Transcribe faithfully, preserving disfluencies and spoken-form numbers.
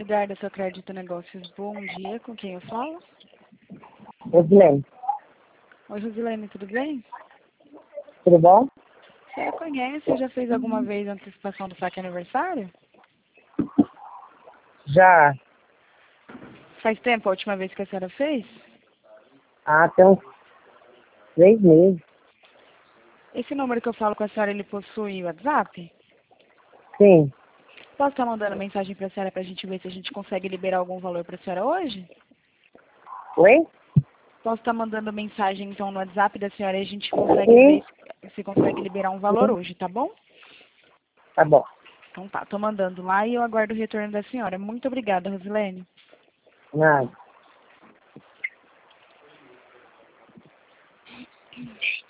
Eduardo, seu crédito negócios, bom dia, com quem eu falo? Rosilene, Oi, Rosilene, tudo bem? tudo bom? A senhora conhece, já fez alguma vez a antecipação do saque aniversário? Já Faz tempo a última vez que a senhora fez? há até uns três meses. Esse número que eu falo com a senhora, ele possui WhatsApp? Sim, Posso estar mandando mensagem para a senhora para a gente ver se a gente consegue liberar algum valor para a senhora hoje? oi? Posso estar mandando mensagem então no WhatsApp da senhora e a gente consegue Sim, ver se consegue liberar um valor sim, hoje, tá bom? tá bom. Então tá, tô mandando lá e eu aguardo o retorno da senhora. Muito obrigada, Rosilene. Nada.